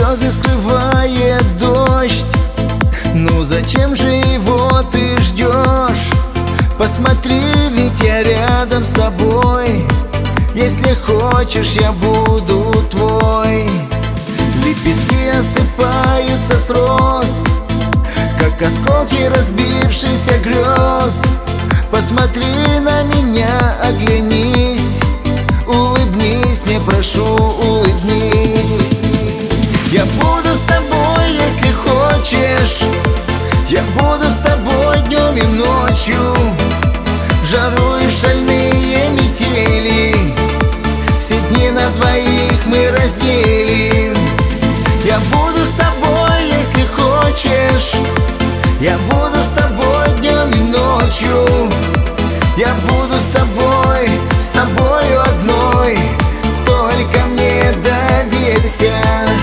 слезы скрывает дождь. Ну зачем же его ты ждешь? Посмотри, ведь я рядом с тобой. Если хочешь, я буду твой. Лепестки осыпаются с роз, как осколки разбившихся грез. Посмотри на меня, оглянись, улыбнись, мне прошу, улыбнись. Я буду с тобой, если хочешь. Я буду с тобой днем и ночью, в жару и в шальные метели. Все дни на двоих мы разделим. Я буду с тобой, если хочешь. Я буду с тобой днем и ночью. Я буду с тобою одной. Только мне доверься.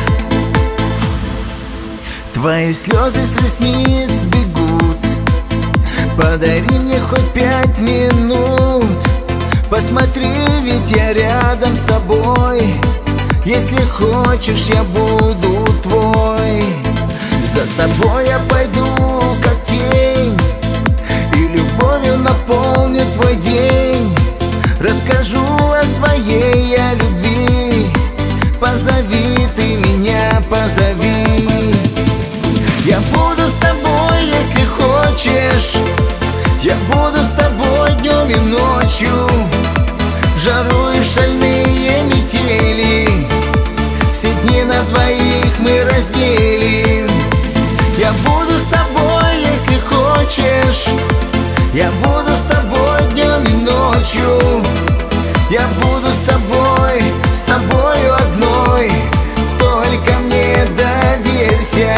Твои слезы с ресниц бегут. Подари мне хоть 5 минут. Посмотри, ведь я рядом с тобой. Если хочешь, я буду твой. За тобой я пойду, как тень, и любовью наполню твой день. Расскажу о своей я любви. Позови ты меня, позови. Я буду с тобой, если хочешь. Я буду с тобой днем и ночью, в жару и в шальные метели. Все дни на двоих мы разделим. Я буду с тобой, если хочешь. Я буду с тобой днем и ночью. Я буду с тобою одной. Только мне доверься.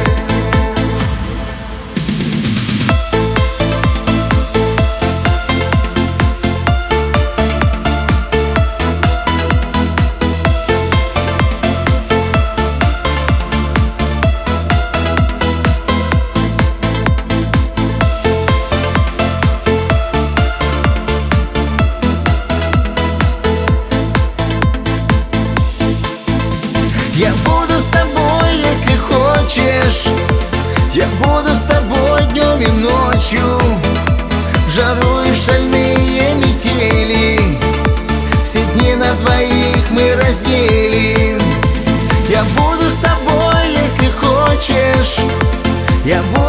Я буду с тобой, если хочешь. Я буду с тобой днем и ночью, в жару и в шальные метели. Все дни на двоих мы разделим. Я буду с тобой, если хочешь. Я буду